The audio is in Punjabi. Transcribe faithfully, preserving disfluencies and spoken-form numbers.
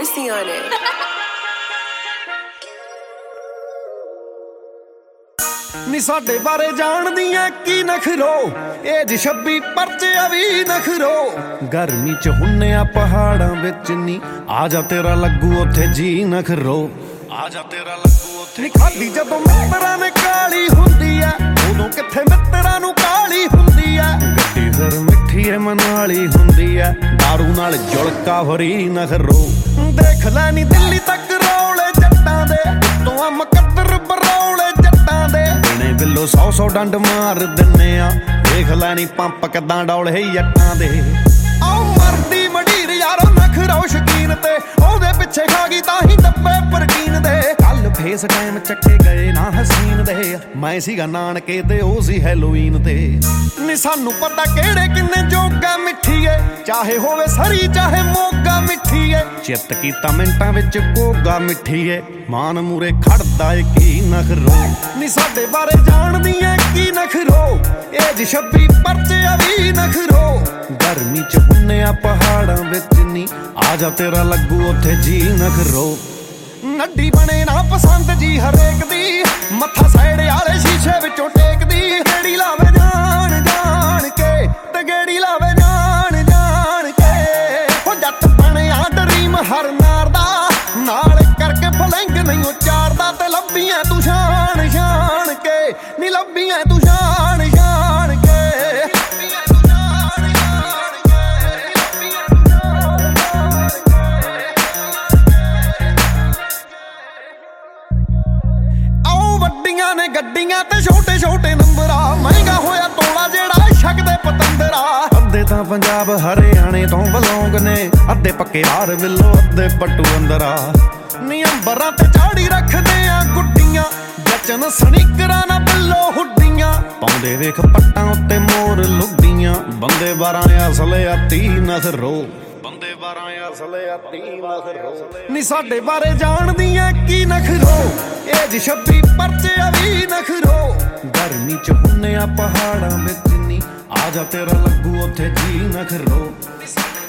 Juicy on it. ਨੀ ਸਾਡੇ ਬਾਰੇ ਜਾਣਦੀਆਂ ਕੀ ਨਖਰੋ ਏਜ ਛੱਬੀ ਪਰਚਿਆ ਵੀ ਨਖਰੋ ਗਰਮੀ ਚ ਹੁੰਨੇ ਆ ਪਹਾੜਾਂ ਵਿੱਚ ਨੀ ਆ ਜਾ ਤੇਰਾ ਲੱਗੂ ਉੱਥੇ ਜੀ ਨਖਰੋ ਆ ਜਾ ਤੇਰਾ ਲੱਗੂ ਉੱਥੇ ਨੀ ਖਾਦੀ ਜਦੋਂ ਮਿੱਤਰਾਂ ਨੇ ਕਾਲੀ ਹੁੰਦੀ ਐ ਉਦੋਂ ਕਿੱਥੇ ਮਿੱਤਰਾਂ ਨੂੰ ਕਾਲੀ ਹੁੰਦੀ ਐ ਗੱਡੀ ਫਿਰ ਮਿੱਠੀ ਐ ਮਨਾਲੀ ਹੁੰਦੀ ਐ ਦਾਰੂ ਨਾਲ ਜੁਲਕਾ ਫਰੀ ਨਖਰੋ ਦੇਖ ਲੈ ਨੀ ਦਿੱਲੀ ਤੱਕ ਰੌਲੇ ਜੱਟਾਂ ਦੇ ਤੋਂ ਆ ਮੁਕੱਦਰ ਬਰੌਲੇ ਜੱਟਾਂ ਦੇ ਬਿੱਲੋ ਸੌ ਸੌ ਡੰਡ ਮਾਰ ਦਿੰਨੇ ਆ ਦੇਖ ਲੈਣੀ ਪੰਪ ਕਿੱਦਾਂ ਡੌਲੇ ਜੱਟਾਂ ਦੇ ਆਹ ਮਰਦੀ ਮਢੀਰ ਯਾਰੋ ਨਖਰੋ ਸ਼ਕੀਨ ਤੇ ਉਹਦੇ ਪਿੱਛੇ ਖਾ ਗਈ ਤਾਂ ਹੀ ਡੱਬੇ ਪ੍ਰਕੀਨ ਦੇ ਕੱਲ ਫੇਸ ਟਾਈਮ ਚੱਕੇ ਗਏ ਨਾ ਹਸੀਨ ਦੇ ਮੈਂ ਸੀਗਾ ਨਾਨਕੇ ਤੇ ਉਹ ਸੀ ਹੈਲੋਵੀਨ ਤੇ ਨੀ ਸਾਨੂੰ ਪਤਾ ਕਿਹੜੇ ਕਿੰਨੇ ਜੋਗਾ ਮਿੱਠੀਏ ਚਾਹੇ ਹੋਵੇ ਸਰੀ ਚਾਹੇ ਮੋਗਾ ਮਿੱਠੀਏ ਚਿੱਤ ਕੀਤਾ ਮਿੰਟਾਂ ਵਿੱਚ ਕੋਗਾ ਮਿੱਠੀਏ ਮਾਨ ਮੂਰੇ ਖੜਦਾ ਏ ਕੀ ਨਖਰੋ ਨੀ ਸਾਡੇ ਬਾਰੇ ਜਾਣਦੀ ਏ ਕੀ ਨਖਰੋ ਏਜ ਛੱਬੀ ਪਰਚਿਆ ਵੀ ਨਖਰੋ ਗਰਮੀ ਚ ਹੁੰਨੇ ਆ ਪਹਾੜਾਂ ਵਿੱਚ ਨੀ ਆ ਜਾ ਤੇਰਾ ਲੱਗੂ ਉੱਥੇ ਜੀ ਨਖਰੋ ਨੱਡੀ ਬਣੇ ਨਾ ਪਸੰਦ ਜੀ ਹਰੇਕ ਦੀ ਮੱਥਾ ਸਾਈਡ ਵਾਲੇ ਸ਼ੀਸ਼ੇ ਵਿੱਚੋਂ ਟੇਕਦੀ ਗੇੜੀ ਲਾਵੇ ਜਾਣ ਜਾਣ ਕੇ ਤੇ ਗੇੜੀ ਲਾਵੇ ਜਾਣ ਜਾਣ ਕੇ ਹੋ ਜੱਟ ਬਣਿਆ ਡਰੀਮ ਹਰ ਨਾਰ ਦਾ ਨਾਲ ਕਰਕੇ ਫਲੈਂਗ ਨਹੀਂ ਉਚਾਰਦਾ ਤੇ ਲੱਭੀਆਂ ਤੂੰ ਸ਼ਾਨ ਸ਼ਾਨ ਕੇ ਨੀ ਲੱਭੀਆਂ ਤੂੰ ਸ਼ਾਨ ਸ਼ਾਨ ਕੇ ਨੇ ਗੱਡੀਆਂ ਤੇ ਛੋਟੇ ਛੋਟੇ ਨੰਬਰ ਆ ਮਹਿੰਗਾ ਹੋਇਆ ਤੋਲਾ ਜਿਹੜਾ ਛਕਦੇ ਪਤੰਦਰਾ ਅੱਧੇ ਤਾਂ ਪੰਜਾਬ ਹਰਿਆਣੇ ਤੋਂ ਬਲੌਂਗ ਨੇ ਅੱਧੇ ਪੱਕੇ ਹਾਰ ਵਿੱਲੋ ਅੱਧੇ ਪੱਟੂ ਅੰਦਰਾ ਨੀ ਅੰਬਰਾਂ ਤੇ ਚਾੜੀ ਰੱਖਦੇ ਆ ਗੁੱਡੀਆਂ ਜਚਨ ਸਨੀਕਰਾਂ ਨਾ ਬਿੱਲੋ ਹੁੱਡੀਆਂ ਪਾਉਂਦੇ ਵੇਖ ਪੱਟਾਂ ਉੱਤੇ ਮੋਰ ਲੁੱਡੀਆਂ ਬੰਦੇ ਬਾਰਾਂ ਅਸਲੇ ਆ ਤੀ ਨਖਰੋ ਬੰਦੇ ਬਾਰਾਂ ਅਸਲੇ ਆ ਤੀ ਨਖਰੋ ਨੀ ਸਾਡੇ ਬਾਰੇ ਜਾਣਦੀ ਐ ਕੀ ਨਖਰੋ ਏਜ ਛੱਬੀ ਪਰਚਿਆ ਵੀ ਨਖਰੋ ਗਰਮੀ ਚ ਹੁੰਨੇ ਆ ਪਹਾੜਾਂ ਵਿੱਚ ਨੀ ਆ ਜਾ ਤੇਰਾ ਲੱਗੂ ਉੱਥੇ ਜੀ ਨਖਰੋ।